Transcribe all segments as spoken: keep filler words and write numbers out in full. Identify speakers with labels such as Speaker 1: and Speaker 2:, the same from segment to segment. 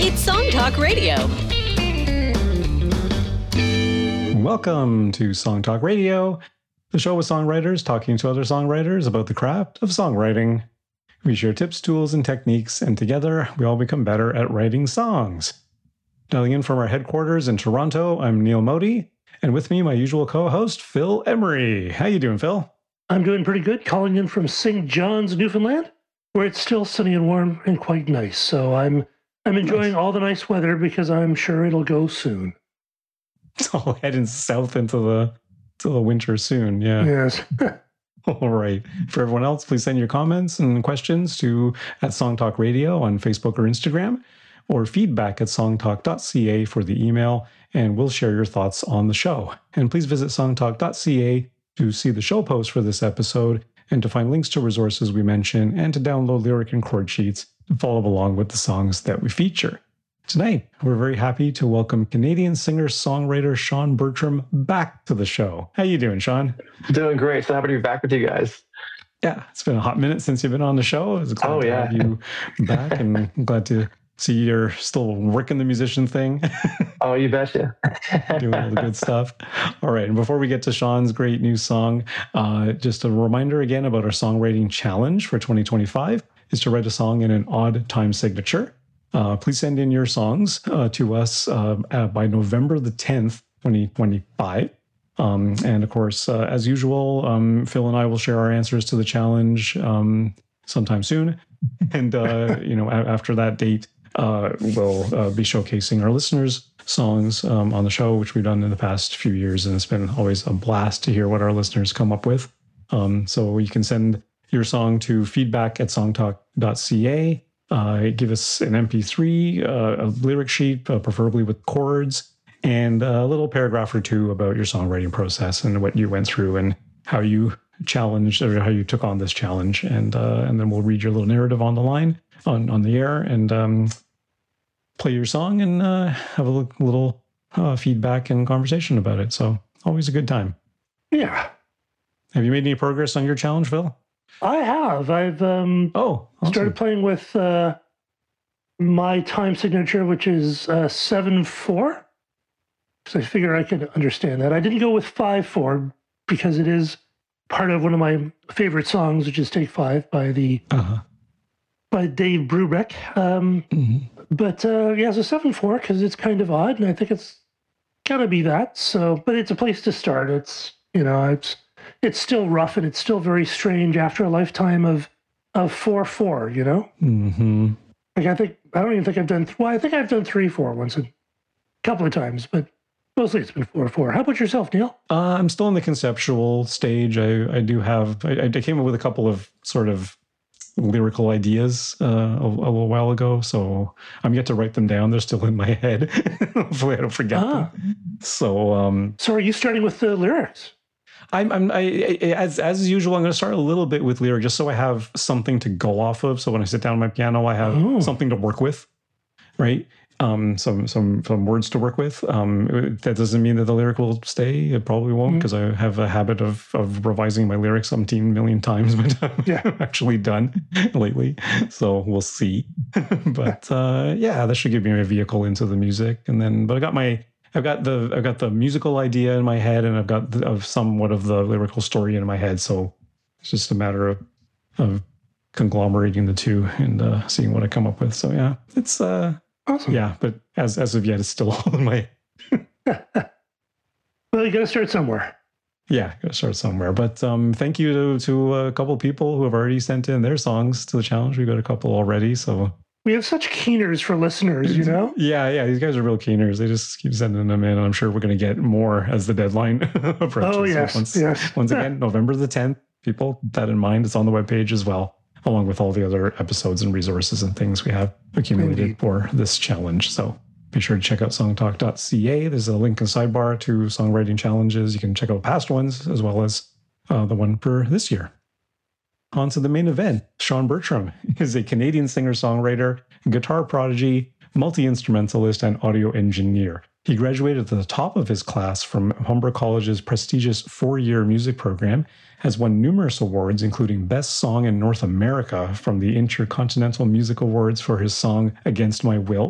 Speaker 1: It's Song Talk Radio.
Speaker 2: Welcome to Song Talk Radio, the show with songwriters talking to other songwriters about the craft of songwriting. We share tips, tools, and techniques, and together we all become better at writing songs. Dialing in from our headquarters in Toronto, I'm Neil Modi, and with me, my usual co-host, Phil Emery. How you doing, Phil?
Speaker 3: I'm doing pretty good, calling in from Saint John's, Newfoundland, where it's still sunny and warm and quite nice. So I'm I'm enjoying nice. all the nice weather because I'm sure it'll go soon.
Speaker 2: It's all heading south into the to the winter soon, yeah.
Speaker 3: Yes.
Speaker 2: All right. For everyone else, please send your comments and questions to at Song Talk Radio on Facebook or Instagram, or feedback at songtalk dot c a for the email, and we'll share your thoughts on the show. And please visit songtalk dot c a to see the show post for this episode, and to find links to resources we mention, and to download lyric and chord sheets to follow along with the songs that we feature. Tonight, we're very happy to welcome Canadian singer-songwriter Sean Bertram back to the show. How you doing, Sean?
Speaker 4: Doing great. So happy to be back with you guys.
Speaker 2: Yeah, it's been a hot minute since you've been on the show. It's glad
Speaker 4: oh,
Speaker 2: to
Speaker 4: yeah.
Speaker 2: have you back, and I'm glad to see you're still working the musician thing.
Speaker 4: Oh, you betcha.
Speaker 2: Doing all the good stuff. All right. And before we get to Sean's great new song, uh, just a reminder again about our songwriting challenge for twenty twenty-five is to write a song in an odd time signature. Uh, please send in your songs uh, to us uh, uh, by November the tenth, twenty twenty-five. Um, and of course, uh, as usual, um, Phil and I will share our answers to the challenge um, sometime soon. And, uh, you know, a- after that date, uh, we'll uh, be showcasing our listeners' songs um, on the show, which we've done in the past few years. And it's been always a blast to hear what our listeners come up with. Um, so you can send your song to feedback at songtalk dot c a. Uh, give us an M P three, uh, a lyric sheet, uh, preferably with chords, and a little paragraph or two about your songwriting process and what you went through and how you challenged or how you took on this challenge. And uh, and then we'll read your little narrative on the line, on, on the air, and um, play your song and uh, have a little uh, feedback and conversation about it. So always a good time.
Speaker 3: Yeah.
Speaker 2: Have you made any progress on your challenge, Phil?
Speaker 3: I have. I've um,
Speaker 2: oh awesome.
Speaker 3: started playing with uh, my time signature, which is uh, seven four. So I figure I could understand that. I didn't go with five four because it is part of one of my favorite songs, which is Take Five by the
Speaker 2: uh-huh.
Speaker 3: by Dave Brubeck. Um,
Speaker 2: mm-hmm.
Speaker 3: But uh, yeah, so seven four because it's kind of odd, and I think it's gotta be that. So, but it's a place to start. It's you know it's. It's still rough and it's still very strange after a lifetime of of four four, you know?
Speaker 2: Mm-hmm.
Speaker 3: Like I think I don't even think I've done well, I think I've done three four once a couple of times, but mostly it's been four four. How about yourself, Neil?
Speaker 2: Uh, I'm still in the conceptual stage. I, I do have I, I came up with a couple of sort of lyrical ideas uh, a, a little while ago, so I'm yet to write them down. They're still in my head. Hopefully I don't forget ah. them. So um
Speaker 3: So are you starting with the lyrics?
Speaker 2: I'm, I'm I, as as usual. I'm going to start a little bit with lyric, just so I have something to go off of. So when I sit down at my piano, I have oh. something to work with, right? Um, some some some words to work with. Um, that doesn't mean that the lyric will stay. It probably won't, because mm-hmm. I have a habit of of revising my lyrics umpteen million times, but I'm yeah. actually done lately. So we'll see. But uh, yeah, that should give me a vehicle into the music, and then. But I got my. I've got the I've got the musical idea in my head, and I've got the, of somewhat of the lyrical story in my head. So it's just a matter of of conglomerating the two and uh, seeing what I come up with. So yeah, it's uh,
Speaker 3: awesome.
Speaker 2: Yeah, but as as of yet, it's still all in my head.
Speaker 3: Well, you got to start somewhere.
Speaker 2: Yeah, got to start somewhere. But um, thank you to to a couple of people who have already sent in their songs to the challenge. We got a couple already, so.
Speaker 3: We have such keeners for listeners, you know?
Speaker 2: Yeah, yeah. These guys are real keeners. They just keep sending them in, and I'm sure we're going to get more as the deadline approaches.
Speaker 3: Oh, yes,
Speaker 2: so once,
Speaker 3: yes.
Speaker 2: Once again, November the tenth, people, keep that in mind. It's on the webpage as well, along with all the other episodes and resources and things we have accumulated Indeed. For this challenge. So be sure to check out songtalk dot c a. There's a link in sidebar to songwriting challenges. You can check out past ones as well as uh, the one for this year. On to the main event. Sean Bertram is a Canadian singer-songwriter, guitar prodigy, multi-instrumentalist, and audio engineer. He graduated at the top of his class from Humber College's prestigious four-year music program, has won numerous awards, including Best Song in North America from the Intercontinental Music Awards for his song Against My Will,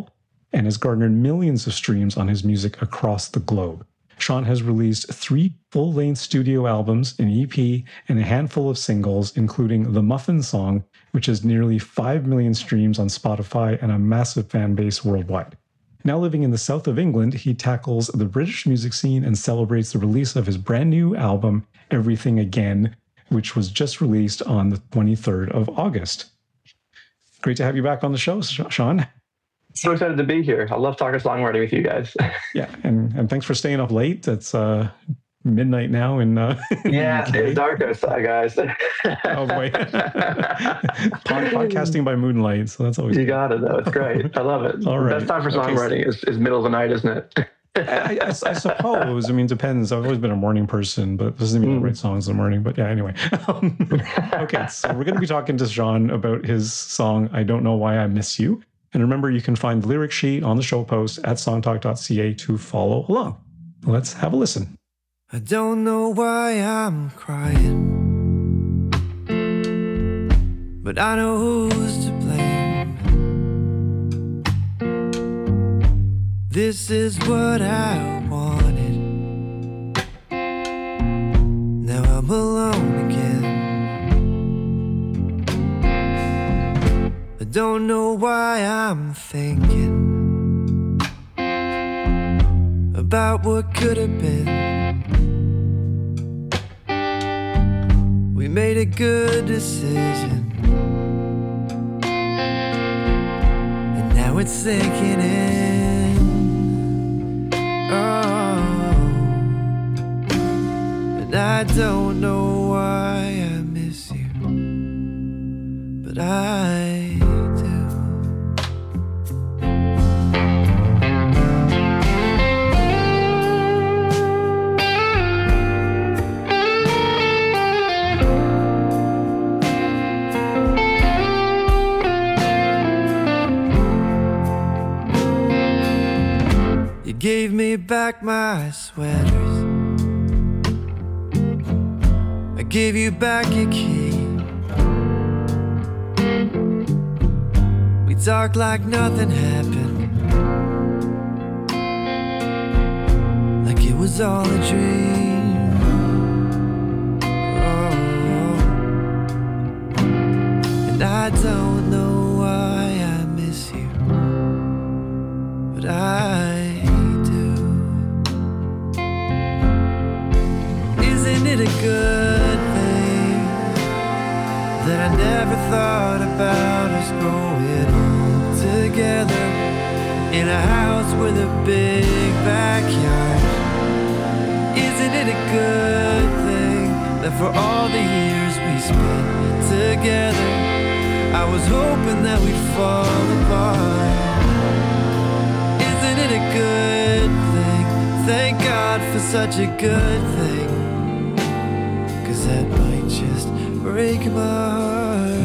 Speaker 2: and has garnered millions of streams on his music across the globe. Sean has released three full-length studio albums, an E P, and a handful of singles, including The Muffin Song, which has nearly five million streams on Spotify and a massive fan base worldwide. Now living in the south of England, he tackles the British music scene and celebrates the release of his brand new album, Everything Again, which was just released on the twenty-third of August. Great to have you back on the show, Sean.
Speaker 4: So excited to be here. I love talking songwriting with you guys.
Speaker 2: Yeah, and, and thanks for staying up late. It's uh, midnight now in uh,
Speaker 4: yeah,
Speaker 2: U K.
Speaker 4: It's dark outside, guys.
Speaker 2: Oh boy, Pod- podcasting by moonlight. So that's always
Speaker 4: you
Speaker 2: good.
Speaker 4: got it though. It's great. I love it.
Speaker 2: All right.
Speaker 4: Best time for
Speaker 2: Okay,
Speaker 4: songwriting
Speaker 2: so-
Speaker 4: is, is middle of the night, isn't it?
Speaker 2: I, I, I suppose. I mean, depends. I've always been a morning person, but this doesn't mean I
Speaker 4: Mm.
Speaker 2: write songs in the morning. But yeah, anyway. Um, okay, so we're going to be talking to Sean about his song, I Don't Know Why I Miss You. And remember, you can find the lyric sheet on the show post at songtalk dot c a to follow along. Let's have a listen.
Speaker 1: I don't know why I'm crying, but I know who's to blame. This is what I wanted. Now I'm alone again. I don't know why I'm thinking about what could have been. We made a good decision, and now it's sinking in. Oh, and I don't know why I miss you, but I gave me back my sweaters. I gave you back your key. We talked like nothing happened, like it was all a dream. Oh, and I don't know why I miss you, but I Isn't it a good thing that I never thought about us growing old together in a house with a big backyard? Isn't it a good thing that for all the years we spent together, I was hoping that we'd fall apart? Isn't it a good thing? Thank God for such a good thing, 'cause that might just break my heart.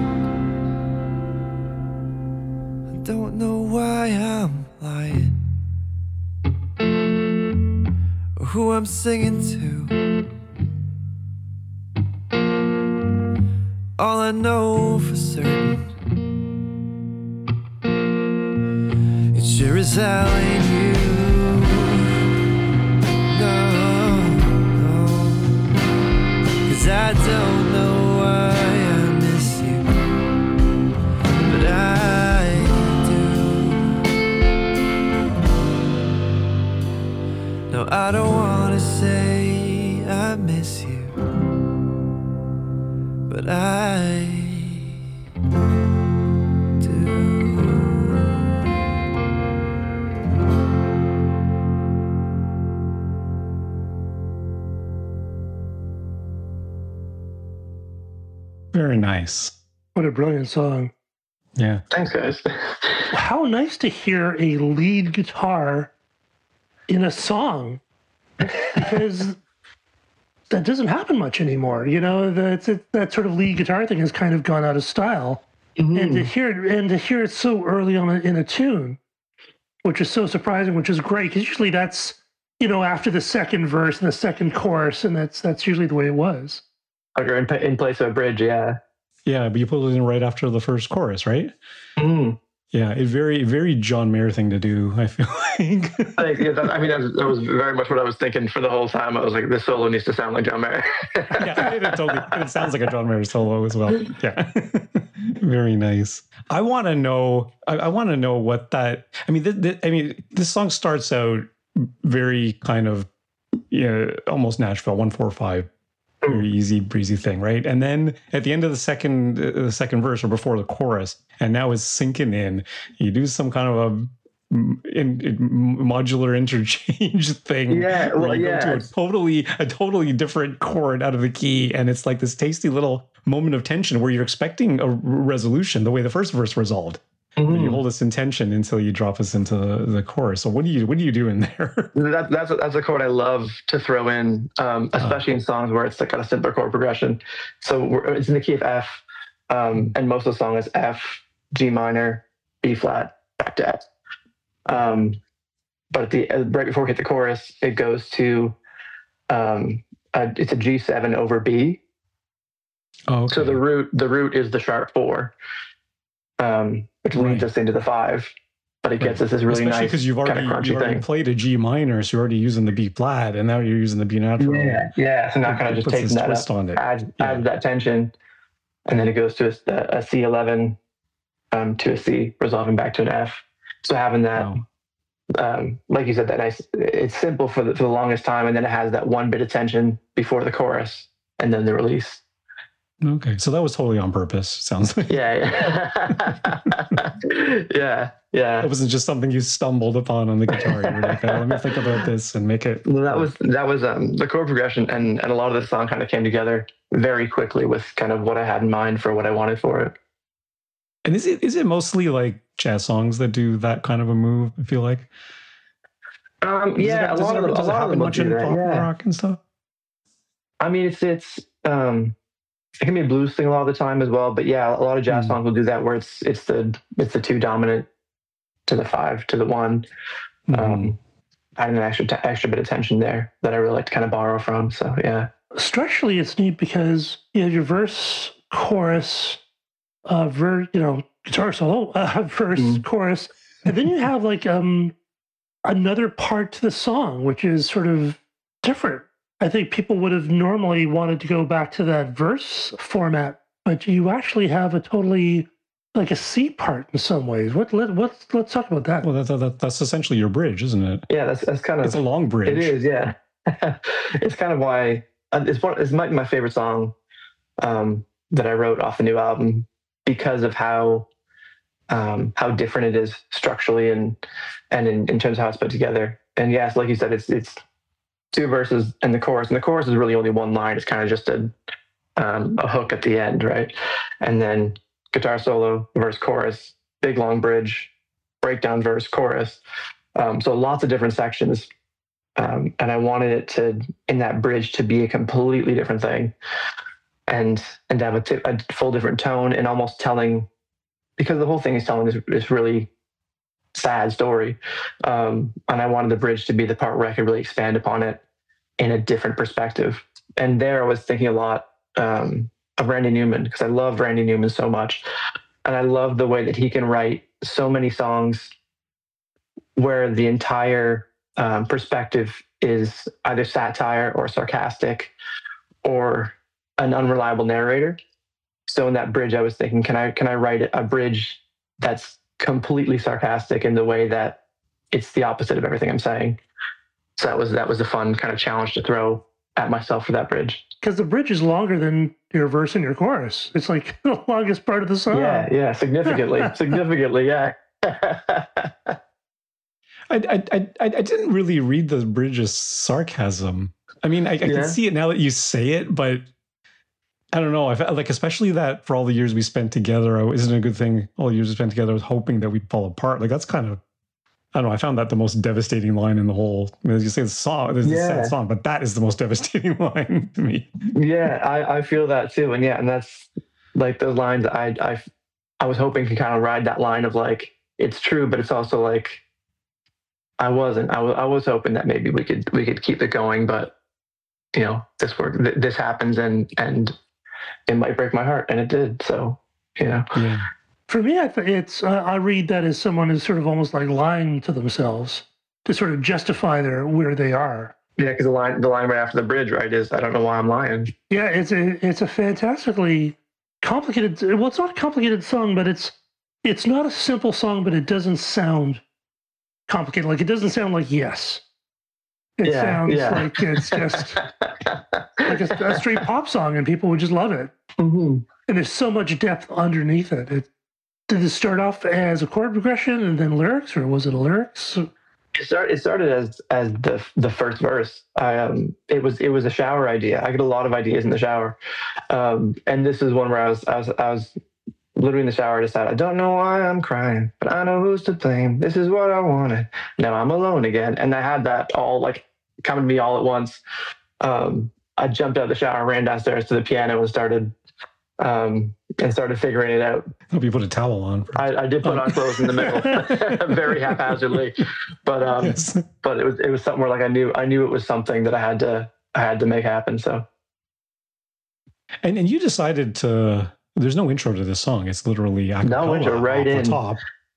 Speaker 1: I don't know why I'm lying, or who I'm singing to. All I know for certain, it sure as hell ain't you. I don't know why I miss you, but I do. No, I don't want to say I miss you, but I do.
Speaker 2: Very nice.
Speaker 3: What a brilliant song.
Speaker 2: Yeah.
Speaker 4: Thanks, guys.
Speaker 3: How nice to hear a lead guitar in a song, because that doesn't happen much anymore. You know, that's it, that sort of lead guitar thing has kind of gone out of style.
Speaker 4: Mhm.
Speaker 3: And to hear it, and to hear it so early on a, in a tune, which is so surprising, which is great, because usually that's, you know, after the second verse and the second chorus, and that's that's usually the way it was.
Speaker 4: Or in, in place of a bridge, yeah.
Speaker 2: Yeah, but you put it in right after the first chorus, right?
Speaker 4: Mm.
Speaker 2: Yeah, a very, very John Mayer thing to do, I feel like.
Speaker 4: I, think, yeah, that, I mean, that was, that was very much what I was thinking for the whole time. I was like, this solo needs to sound like John Mayer.
Speaker 2: Yeah, it, totally, it sounds like a John Mayer solo as well. Yeah, very nice. I want to know. I, I want to know what that. I mean, th- th- I mean, this song starts out very kind of, yeah, almost Nashville one four five. Very easy breezy thing, right? And then at the end of the second uh, the second verse, or before the chorus, and now it's sinking in, you do some kind of a in, in modular interchange thing.
Speaker 4: Yeah, well,
Speaker 2: where you
Speaker 4: yeah,
Speaker 2: go to a totally a totally different chord out of the key, and it's like this tasty little moment of tension where you're expecting a resolution the way the first verse resolved. Mm-hmm. You hold us in tension until you drop us into the, the chorus. So what do you what do you do in there?
Speaker 4: That, that's a, that's a chord I love to throw in, um, especially uh, in songs where it's like got a simpler chord progression. So we're, it's in the key of F, um, and most of the song is F, G minor, B flat, back to F. Um, but at the right before we hit the chorus, it goes to um, a, it's a G seven over B.
Speaker 2: Oh, okay.
Speaker 4: So the root the root is the sharp four. Um, which leads right. us into the five, but it gets right. us this really
Speaker 2: Especially
Speaker 4: nice
Speaker 2: because you've already,
Speaker 4: kind of crunchy
Speaker 2: you've already
Speaker 4: thing.
Speaker 2: Played a G minor, so you're already using the B flat, and now you're using the B natural.
Speaker 4: Yeah, yeah. So now kind of just taking that
Speaker 2: twist
Speaker 4: up,
Speaker 2: on it.
Speaker 4: adds,
Speaker 2: yeah.
Speaker 4: adds that tension, and then it goes to a, a C eleven um, to a C, resolving back to an F. So having that, wow. um, like you said, that nice. It's simple for the, for the longest time, and then it has that one bit of tension before the chorus, and then the release.
Speaker 2: Okay, so that was totally on purpose. Sounds like.
Speaker 4: Yeah, yeah, yeah, yeah.
Speaker 2: It wasn't just something you stumbled upon on the guitar. You were like, oh, let me think about this and make it.
Speaker 4: Well, that was that was um, the chord progression, and and a lot of the song kind of came together very quickly with kind of what I had in mind for what I wanted for it.
Speaker 2: And is it is it mostly like jazz songs that do that kind of a move? I feel like.
Speaker 4: Um. Yeah,
Speaker 2: it,
Speaker 4: a lot
Speaker 2: it,
Speaker 4: of
Speaker 2: does
Speaker 4: a
Speaker 2: it
Speaker 4: lot
Speaker 2: happen
Speaker 4: of
Speaker 2: much in
Speaker 4: that,
Speaker 2: pop
Speaker 4: yeah.
Speaker 2: rock and stuff?
Speaker 4: I mean, it's it's um. It can be a blues thing a lot of the time as well, but yeah, a lot of jazz mm. songs will do that where it's it's the it's the two dominant to the five to the one. Mm. Um, adding an extra t- extra bit of tension there that I really like to kind of borrow from. So yeah,
Speaker 3: structurally it's neat because you have your verse, chorus, uh, ver you know guitar solo, uh, verse, mm. chorus, and then you have like um another part to the song which is sort of different. I think people would have normally wanted to go back to that verse format, but you actually have a totally like a C part in some ways. What let what let's talk about that.
Speaker 2: Well, that, that that's essentially your bridge, isn't it?
Speaker 4: Yeah, that's that's kind of
Speaker 2: it's a long bridge.
Speaker 4: It is, yeah. It's kind of why it's one. It's my my favorite song um, that I wrote off the new album because of how um, how different it is structurally and and in, in terms of how it's put together. And yes, like you said, it's it's. two verses and the chorus, and the chorus is really only one line. It's kind of just a um, a hook at the end, right? And then guitar solo, verse, chorus, big long bridge, breakdown, verse, chorus. Um, so lots of different sections, um, and I wanted it to in that bridge to be a completely different thing, and and to have a, t- a full different tone and almost telling, because the whole thing is telling this, this really sad story, um, and I wanted the bridge to be the part where I could really expand upon it in a different perspective. And there I was thinking a lot um, of Randy Newman, because I love Randy Newman so much, and I love the way that he can write so many songs where the entire um, perspective is either satire or sarcastic or an unreliable narrator. So in that bridge I was thinking, can I can I write a bridge that's completely sarcastic in the way that it's the opposite of everything I'm saying. So that was that was a fun kind of challenge to throw at myself for that bridge.
Speaker 3: Because the bridge is longer than your verse and your chorus. It's like the longest part of the song.
Speaker 4: Yeah, yeah, significantly, significantly, yeah.
Speaker 2: I, I I I didn't really read the bridge as sarcasm. I mean, I, I
Speaker 4: yeah.
Speaker 2: can see it now that you say it, but I don't know. I felt like, especially that for all the years we spent together, isn't it a good thing? All the years we spent together, I was hoping that we'd fall apart. Like that's kind of, I don't know. I found that the most devastating line in the whole. I mean, as you say, the song, there's
Speaker 4: yeah.
Speaker 2: a sad song, but that is the most devastating line to me.
Speaker 4: Yeah, I, I feel that too, and yeah, and that's like those lines. I I I was hoping to kind of ride that line of like it's true, but it's also like I wasn't. I was I was hoping that maybe we could we could keep it going, but you know, this work th- this happens and and. It might break my heart, and it did. So, you know.
Speaker 2: Yeah.
Speaker 3: For me, I th- it's uh, I read that as someone who's sort of almost like lying to themselves to sort of justify their where they are.
Speaker 4: Yeah, because the line the line right after the bridge, right, is I don't know why I'm lying.
Speaker 3: Yeah, it's a it's a fantastically complicated. Well, it's not a complicated song, but it's it's not a simple song, but it doesn't sound complicated. Like it doesn't sound like Yes. It
Speaker 4: Yeah,
Speaker 3: sounds
Speaker 4: yeah.
Speaker 3: like it's just like a, a straight pop song, and people would just love it.
Speaker 4: Mhm.
Speaker 3: And there's so much depth underneath it. it. Did it start off as a chord progression and then lyrics, or was it a lyrics?
Speaker 4: It started. It started as as the the first verse. I, um, it was it was a shower idea. I get a lot of ideas in the shower, um, and this is one where I was I was I was literally in the shower. I decided I don't know why I'm crying, but I know who's to blame. This is what I wanted. Now I'm alone again, and I had that all like coming to me all at once. Um, I jumped out of the shower, ran downstairs to the piano, and started um, and started figuring it out.
Speaker 2: Hope you put a towel on. For...
Speaker 4: I, I did put
Speaker 2: Oh.
Speaker 4: on clothes in the middle, very haphazardly, but um,
Speaker 2: Yes.
Speaker 4: but it was it was something where like I knew I knew it was something that I had to I had to make happen. So
Speaker 2: And and you decided to. There's no intro to this song. It's literally a
Speaker 4: No
Speaker 2: cappella
Speaker 4: intro, right
Speaker 2: off the
Speaker 4: in.
Speaker 2: top.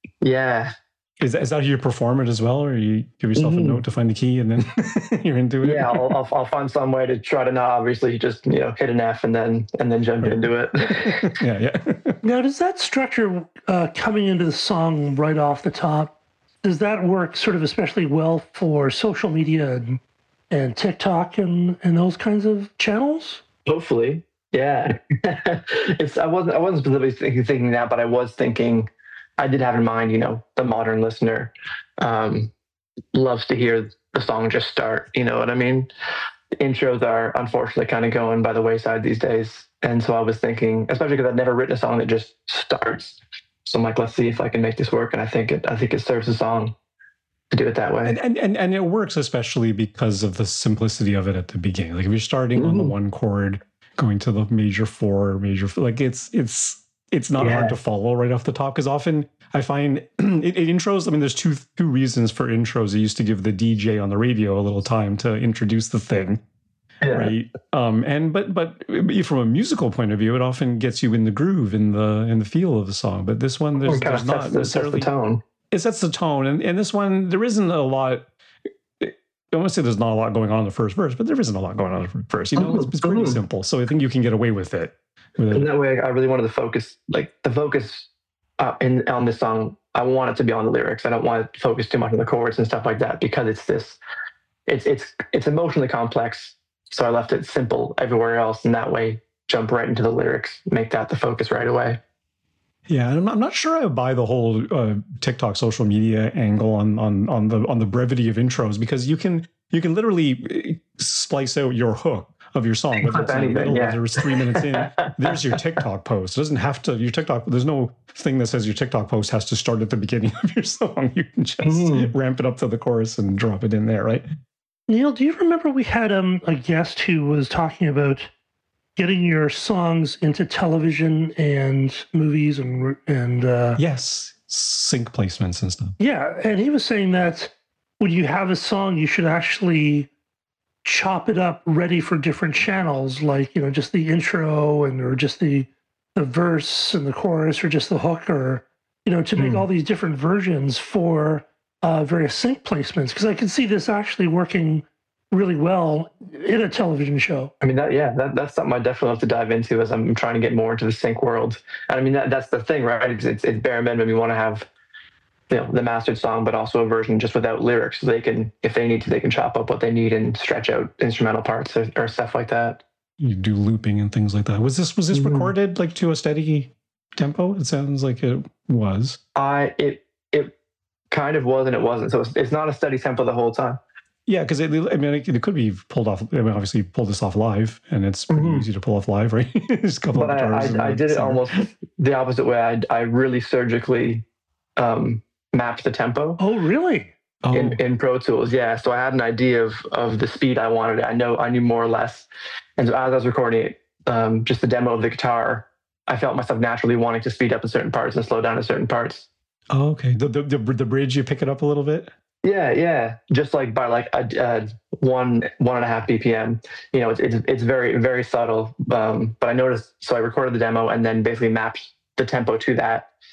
Speaker 4: yeah,
Speaker 2: Is that, is that how you perform it as well, or you give yourself
Speaker 4: Mhm.
Speaker 2: a note to find the key and then you're into it?
Speaker 4: yeah, I'll, I'll I'll find some way to try to not obviously just you know hit an F and then and then jump
Speaker 2: Right.
Speaker 4: into it.
Speaker 2: yeah, yeah.
Speaker 3: Now, does that structure uh, coming into the song right off the top, does that work sort of especially well for social media and, and TikTok and, and those kinds of channels?
Speaker 4: Hopefully, yeah. it's I wasn't I wasn't specifically thinking, thinking that, but I was thinking I did have in mind, you know, the modern listener um, loves to hear the song just start. You know what I mean? Intros are unfortunately kind of going by the wayside these days, and so I was thinking, especially because I've never written a song that just starts. So I'm like, let's see if I can make this work, and I think it I think it serves the song to do it that way.
Speaker 2: And, and and and it works especially because of the simplicity of it at the beginning. Like if you're starting on the
Speaker 4: Mhm.
Speaker 2: one chord, going to the major four, major like it's it's it's not
Speaker 4: Yeah.
Speaker 2: hard to follow right off the top, because often I find it, it intros. I mean, there's two two reasons for intros. It used to give the D J on the radio a little time to introduce the thing,
Speaker 4: Yeah.
Speaker 2: right? Um, and but but from a musical point of view, it often gets you in the groove, in the in the feel of the song. But this one, there's,
Speaker 4: It kind
Speaker 2: there's
Speaker 4: of
Speaker 2: not
Speaker 4: sets the, sets
Speaker 2: necessarily
Speaker 4: the tone.
Speaker 2: it sets the tone, and, and this one there isn't a lot. I don't want to say there's not a lot going on in the first verse, but there isn't a lot going on in the first. You know, it's, it's pretty
Speaker 4: Mhm.
Speaker 2: simple, so I think you can get away with it. With
Speaker 4: And
Speaker 2: it.
Speaker 4: that way, I really wanted to focus, like the focus uh, in on this song. I want it to be on the lyrics. I don't want to focus too much on the chords and stuff like that, because it's this, it's it's it's emotionally complex. So I left it simple everywhere else, and that way, jump right into the lyrics, make that the focus right away.
Speaker 2: Yeah, and I'm not, I'm not sure I buy the whole uh, TikTok social media angle on on on the on the brevity of intros, because you can you can literally splice out your hook of your song, whether it's in the
Speaker 4: Anything,
Speaker 2: middle,
Speaker 4: yeah.
Speaker 2: whether it's three minutes in. There's your TikTok post. It doesn't have to. Your TikTok. There's no thing that says your TikTok post has to start at the beginning of your song. You can just
Speaker 4: Mhm.
Speaker 2: ramp it up to the chorus and drop it in there, right?
Speaker 3: Neil, do you remember we had um, a guest who was talking about getting your songs into television and movies and and uh,
Speaker 2: Yes, sync placements and stuff.
Speaker 3: yeah, and he was saying that when you have a song, you should actually chop it up ready for different channels, like you know, just the intro and or just the the verse and the chorus, or just the hook, or you know, to make
Speaker 2: Hmm.
Speaker 3: all these different versions for uh, various sync placements. Because I can see this actually working really well in a television show.
Speaker 4: I mean, that yeah, that, that's something I definitely have to dive into as I'm trying to get more into the sync world. And I mean, that, that's the thing, right? It's, it's, it's bare minimum. You want to have, you know, the mastered song, but also a version just without lyrics. So they can, if they need to, they can chop up what they need and stretch out instrumental parts or, or stuff like that.
Speaker 2: You do looping and things like that. Was this was this
Speaker 4: Mhm.
Speaker 2: recorded like to a steady tempo? It sounds like it was.
Speaker 4: I it it kind of was and it wasn't. So it's, it's not a steady tempo the whole time.
Speaker 2: Yeah, because I mean, it, it could be pulled off. I mean, obviously, you pull this off live, and it's pretty
Speaker 4: Mhm.
Speaker 2: easy to pull off live, right? There's a couple
Speaker 4: But
Speaker 2: of
Speaker 4: I,
Speaker 2: guitars. in
Speaker 4: I, I
Speaker 2: the
Speaker 4: did it
Speaker 2: center.
Speaker 4: almost the opposite way. I I really surgically um, mapped the tempo.
Speaker 3: Oh, really?
Speaker 2: Oh,
Speaker 4: in, in Pro Tools, yeah. So I had an idea of of the speed I wanted. I know I knew more or less. And so as I was recording it, um, just the demo of the guitar, I felt myself naturally wanting to speed up in certain parts and slow down in certain parts.
Speaker 2: oh, okay. The, the the the bridge, you pick it up a little bit.
Speaker 4: Yeah, yeah. Just like by like a, a one one and a half B P M. You know, it's it's, it's very very subtle. Um, but I noticed. So I recorded the demo and then basically mapped the tempo to that.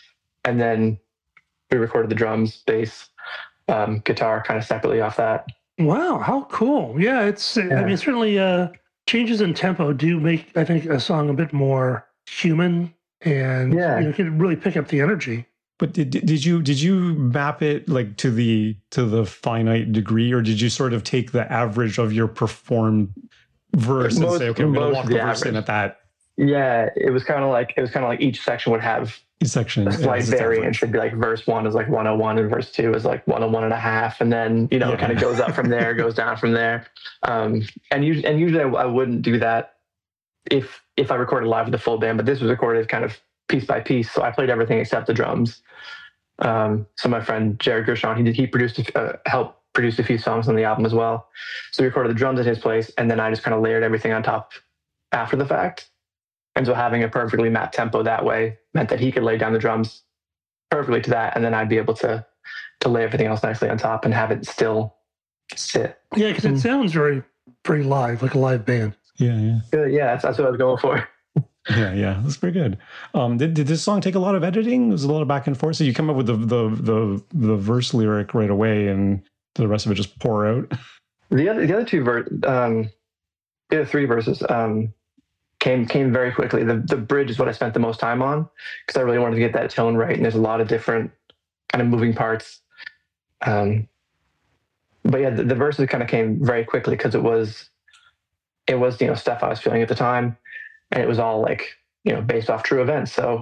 Speaker 4: and then we recorded the drums, bass, um, guitar kind of separately off that.
Speaker 3: Wow, how cool. Yeah, it's, yeah. I mean, certainly uh, changes in tempo do make, I think, a song a bit more human and yeah. you know, can really pick up the energy.
Speaker 2: But did did you did you map it like to the to the finite degree, or did you sort of take the average of your performed verse most, and say, okay, I'm going to walk the, the verse in at that?
Speaker 4: Yeah, it was kind of like it was kind of like each section would have
Speaker 2: each section
Speaker 4: a slight
Speaker 2: yeah,
Speaker 4: variance. It'd be like verse one is like one oh one, and verse two is like one oh one and a half, and then you know yeah. it kind of goes up from there, goes down from there. Um, and usually, and usually I, I wouldn't do that if if I recorded live with the full band, but this was recorded kind of piece by piece, so I played everything except the drums. Um, so my friend Jared Gershon, he did he produced uh, helped produce a few songs on the album as well. So we recorded the drums at his place, and then I just kind of layered everything on top after the fact. And so having a perfectly mapped tempo that way meant that he could lay down the drums perfectly to that, and then I'd be able to to lay everything else nicely on top and have it still sit.
Speaker 3: Yeah, because it sounds very very live, like a live band.
Speaker 2: Yeah, yeah,
Speaker 4: uh, yeah. That's, that's what I was going for.
Speaker 2: Yeah, yeah, that's pretty good. Um, did did this song take a lot of editing? Was a lot of back and forth? So you come up with the the the, the verse lyric right away, and the rest of it just pour out.
Speaker 4: The other the other two ver- um, the other three verses um, came came very quickly. The the bridge is what I spent the most time on because I really wanted to get that tone right, and there's a lot of different kind of moving parts. Um, but yeah, the, the verses kind of came very quickly because it was it was you know stuff I was feeling at the time. And it was all like, you know, based off true events. So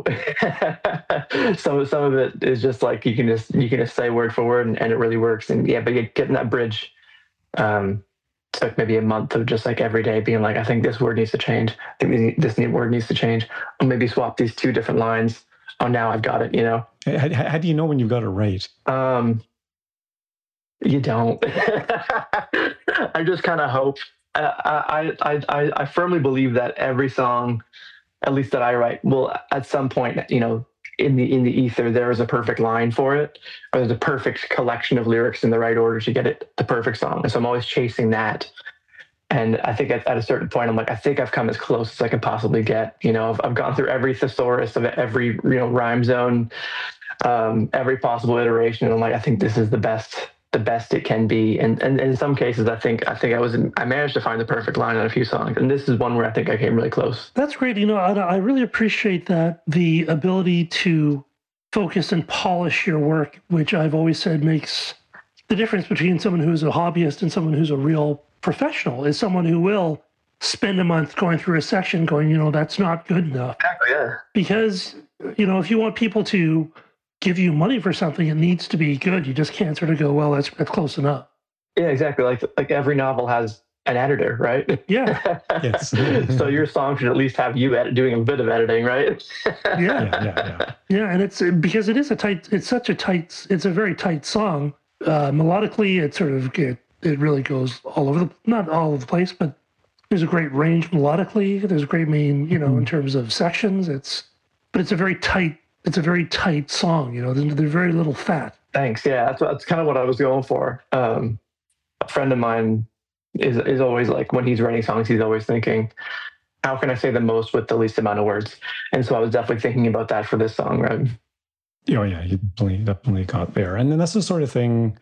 Speaker 4: some some of it is just like you can just you can just say word for word and, and it really works. And yeah, but getting that bridge um, took maybe a month of just like every day being like, I think this word needs to change. I think this word needs to change. Or maybe swap these two different lines. Oh, now I've got it, you know.
Speaker 2: How, how do you know when you've got it right?
Speaker 4: Um, you don't. I just kind of hope. I, I I I firmly believe that every song, at least that I write, will at some point, you know, in the in the ether, there is a perfect line for it, or there's a perfect collection of lyrics in the right order to get it the perfect song. And so I'm always chasing that. And I think at, at a certain point, I'm like, I think I've come as close as I can possibly get. You know, I've, I've gone through every thesaurus of every you know rhyme zone, um, every possible iteration. And I'm like, I think this is the best. the best it can be, and, and in some cases I think I think I was in, I managed to find the perfect line on a few songs, and this is one where I think I came really close.
Speaker 3: That's great. You know, I, I really appreciate that, the ability to focus and polish your work, which I've always said makes the difference between someone who's a hobbyist and someone who's a real professional, is someone who will spend a month going through a section going, you know, that's not good enough.
Speaker 4: Exactly, yeah.
Speaker 3: Because, you know, if you want people to give you money for something, it needs to be good. You just can't sort of go, well, that's, that's close enough.
Speaker 4: Yeah, exactly. Like like every novel has an editor, right?
Speaker 3: Yeah.
Speaker 2: Yes.
Speaker 4: So your song should at least have you edit, doing a bit of editing, right?
Speaker 3: Yeah.
Speaker 2: yeah, yeah, yeah.
Speaker 3: Yeah, and it's because it is a tight. It's such a tight. It's a very tight song. Uh, melodically, it sort of it, it really goes all over the not all over the place, but there's a great range melodically. There's a great mean, you know, mm-hmm. in terms of sections. It's but it's a very tight. It's a very tight song, you know. There's, there's very little fat.
Speaker 4: Thanks. Yeah, that's what, that's kind of what I was going for. Um, a friend of mine is is always like, when he's writing songs, he's always thinking, how can I say the most with the least amount of words? And so I was definitely thinking about that for this song, right?
Speaker 2: Oh yeah, you definitely definitely got there. And then that's the sort of thing.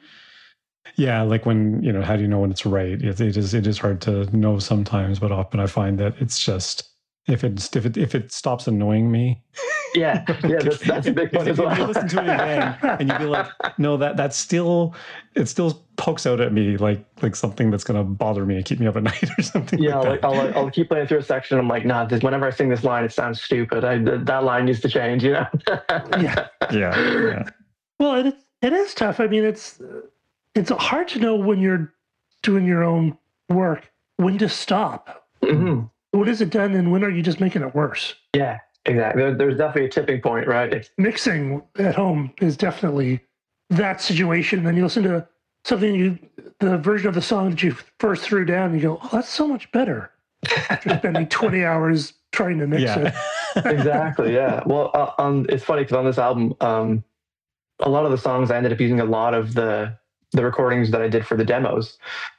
Speaker 2: Yeah, like when you know, how do you know when it's right? It, it is it is hard to know sometimes, but often I find that it's just if it's if it if it stops annoying me.
Speaker 4: Yeah, yeah, that's, that's a big one as well.
Speaker 2: If you listen to it again and you be like, no, that that's still, it still pokes out at me like like something that's going to bother me and keep me up at night or something.
Speaker 4: Yeah,
Speaker 2: like
Speaker 4: like
Speaker 2: that.
Speaker 4: I'll I'll keep playing through a section. I'm like, nah, this, whenever I sing this line, it sounds stupid. I, that line needs to change, you know?
Speaker 3: Yeah,
Speaker 2: yeah, yeah.
Speaker 3: Well, it it is tough. I mean, it's it's hard to know when you're doing your own work when to stop.
Speaker 4: Mm-hmm.
Speaker 3: When is it done, and when are you just making it worse?
Speaker 4: Yeah. Exactly. There, there's definitely a tipping point, right? It's,
Speaker 3: Mixing at home is definitely that situation. Then you listen to something, you the version of the song that you first threw down, and you go, "Oh, that's so much better." After spending twenty hours trying to mix
Speaker 2: yeah.
Speaker 3: it.
Speaker 4: Exactly. Yeah. Well, uh, um, it's funny because on this album, um, a lot of the songs I ended up using a lot of the the recordings that I did for the demos.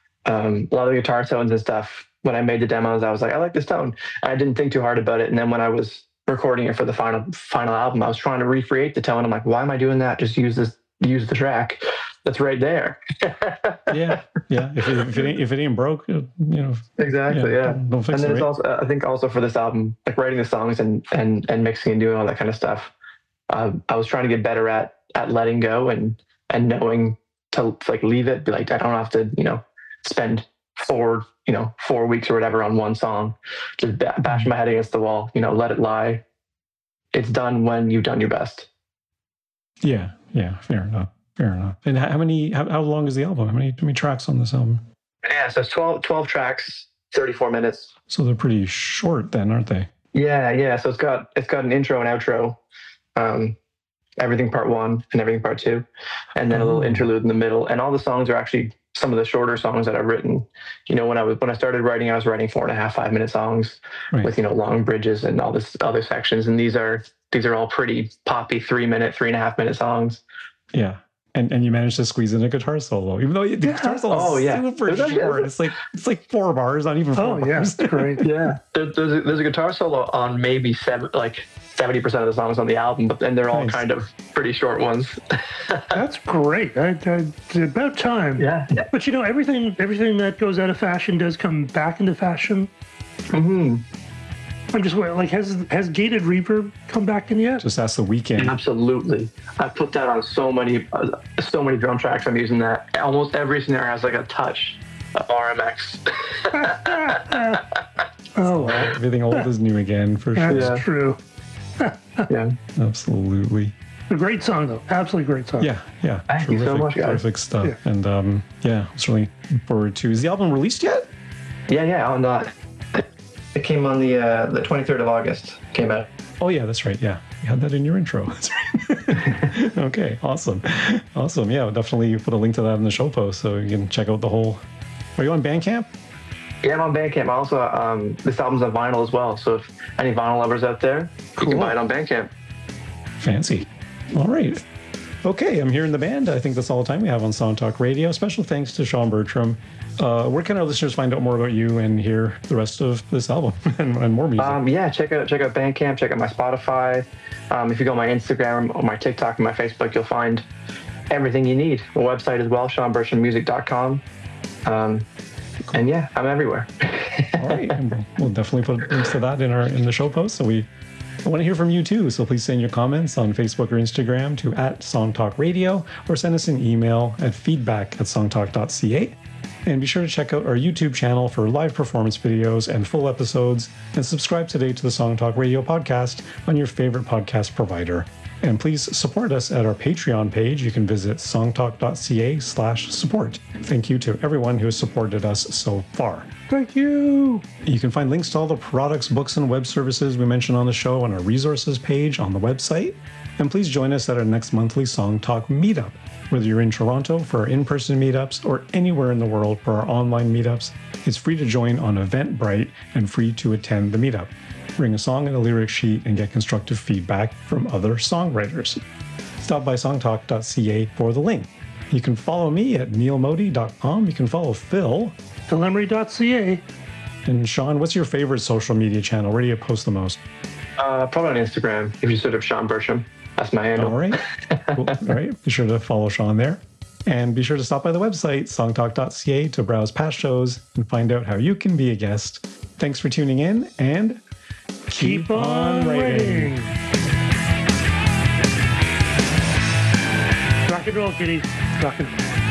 Speaker 4: Um, a lot of the guitar tones and stuff. When I made the demos, I was like, I like this tone. And I didn't think too hard about it. And then when I was recording it for the final final album, I was trying to recreate the tone. I'm like, why am I doing that? Just use this, use the track that's right there.
Speaker 2: yeah, yeah. If it, if it ain't if it ain't broke, you know.
Speaker 4: Exactly. Yeah.
Speaker 2: Don't, don't fix
Speaker 4: and then
Speaker 2: it,
Speaker 4: it's
Speaker 2: right?
Speaker 4: also, I think, also for this album, like writing the songs and and and mixing and doing all that kind of stuff. Uh, I was trying to get better at at letting go and and knowing to, to like leave it. Be like, I don't have to, you know, spend four, you know, four weeks or whatever on one song. Just bash my head against the wall. You know, let it lie. It's done when you've done your best.
Speaker 2: Yeah. Yeah. Fair enough. Fair enough. And how many? How, how long is the album? How many? How many tracks on this album?
Speaker 4: Yeah, so it's twelve, twelve tracks, thirty-four minutes.
Speaker 2: So they're pretty short, then, aren't they?
Speaker 4: Yeah, yeah. So it's got it's got an intro and outro, um, everything part one and everything part two, and then a little
Speaker 2: Oh.
Speaker 4: interlude in the middle. And all the songs are actually some of the shorter songs that I've written. You know, when I was when I started writing, I was writing four and a half, five minute songs
Speaker 2: Right.
Speaker 4: with, you know, long bridges and all this other sections. And these are these are all pretty poppy, three minute, three and a half minute songs.
Speaker 2: Yeah. And and you managed to squeeze in a guitar solo, even though the
Speaker 3: Yeah.
Speaker 2: guitar solo
Speaker 4: Oh,
Speaker 2: is
Speaker 4: yeah.
Speaker 2: super
Speaker 4: Is that-
Speaker 2: short. It's like it's like four bars, not even four
Speaker 3: Oh, yeah.
Speaker 2: bars.
Speaker 3: Great.
Speaker 4: Yeah, there, there's a, there's a guitar solo on maybe seven, like seventy percent of the songs on the album, but then they're all
Speaker 2: Nice.
Speaker 4: kind of pretty short ones.
Speaker 3: That's great. I, I, it's about time.
Speaker 4: Yeah.
Speaker 3: But you know, everything everything that goes out of fashion does come back into fashion.
Speaker 4: hmm
Speaker 3: I'm just wondering, like, has has gated reverb come back in yet?
Speaker 2: Just ask the weekend.
Speaker 4: Absolutely. I put that on so many, uh, so many drum tracks. I'm using that. Almost every snare has like a touch of R M X.
Speaker 3: Oh, wow.
Speaker 2: Everything old is new again, for sure.
Speaker 3: That's
Speaker 4: Yeah.
Speaker 3: true.
Speaker 4: Yeah.
Speaker 2: Absolutely.
Speaker 3: A great song, though. Absolutely great song.
Speaker 2: Yeah, yeah.
Speaker 4: Thank you so much, guys.
Speaker 2: Terrific stuff.
Speaker 3: Yeah.
Speaker 2: And um, yeah, I was really looking forward to. Is the album released yet?
Speaker 4: Yeah, yeah. On that, it came on the uh, the twenty-third of August. Came out.
Speaker 2: Oh yeah, that's right. Yeah, you had that in your intro. That's right. Okay, awesome, awesome. Yeah, we'll definitely put a link to that in the show post so you can check out the whole. Are you on Bandcamp?
Speaker 4: Yeah, I'm on Bandcamp. Also, um, this album's on vinyl as well. So if any vinyl lovers out there, you
Speaker 3: Cool.
Speaker 4: can buy it on Bandcamp.
Speaker 2: Fancy. All right. Okay, I'm here in the band. I think that's all the time we have on Song Talk Radio. Special thanks to Sean Bertram. Uh, where can our listeners find out more about you and hear the rest of this album and, and more music?
Speaker 4: Um, yeah, check out check out Bandcamp. Check out my Spotify. Um, if you go on my Instagram or my TikTok and my Facebook, you'll find everything you need. My website as well, sean bertram music dot com. Um, and yeah, I'm everywhere.
Speaker 2: All right, and we'll- we'll definitely put links to that in our in the show post. So we want to hear from you too. So please send your comments on Facebook or Instagram to at Song Talk Radio, or send us an email at feedback at songtalk dot c a. And be sure to check out our YouTube channel for live performance videos and full episodes, and subscribe today to the Song Talk Radio podcast on your favorite podcast provider. And please support us at our Patreon page. You can visit songtalk dot c a slash support. Thank you to everyone who has supported us so far.
Speaker 3: Thank you.
Speaker 2: You can find links to all the products, books, and web services we mentioned on the show on our resources page on the website. And please join us at our next monthly Song Talk meetup. Whether you're in Toronto for our in-person meetups or anywhere in the world for our online meetups, it's free to join on Eventbrite and free to attend the meetup. Bring a song and a lyric sheet and get constructive feedback from other songwriters. Stop by songtalk dot c a for the link. You can follow me at neil modi dot com. You can follow Phil.
Speaker 3: Telemery dot c a.
Speaker 2: And Sean, what's your favorite social media channel? Where do you post the most?
Speaker 4: Uh, probably on Instagram, if you sort of Sean Bertram. That's my handle.
Speaker 2: All right. Cool. All right. Be sure to follow Sean there. And be sure to stop by the website, songtalk dot c a, to browse past shows and find out how you can be a guest. Thanks for tuning in, and
Speaker 3: Keep on writing. Rock and roll, kitty. Rock and roll.